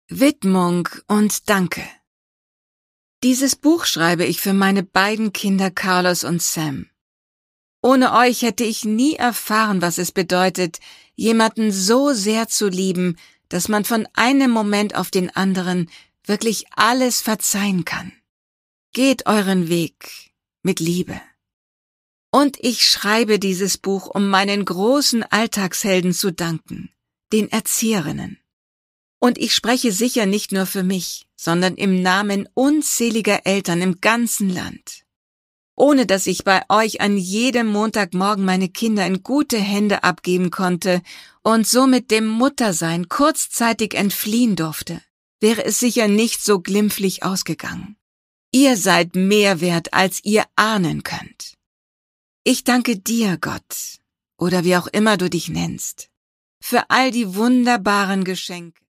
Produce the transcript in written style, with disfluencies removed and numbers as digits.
Widmung und Danke. Dieses Buch schreibe ich für meine beiden Kinder Carlos und Sam. Ohne euch hätte ich nie erfahren, was es bedeutet, jemanden so sehr zu lieben, dass man von einem Moment auf den anderen wirklich alles verzeihen kann. Geht euren Weg mit Liebe. Und ich schreibe dieses Buch, um meinen großen Alltagshelden zu danken, den Erzieherinnen. Und ich spreche sicher nicht nur für mich, sondern im Namen unzähliger Eltern im ganzen Land. Ohne dass ich bei euch an jedem Montagmorgen meine Kinder in gute Hände abgeben konnte und somit dem Muttersein kurzzeitig entfliehen durfte, wäre es sicher nicht so glimpflich ausgegangen. Ihr seid mehr wert, als ihr ahnen könnt. Ich danke dir, Gott, oder wie auch immer du dich nennst, für all die wunderbaren Geschenke,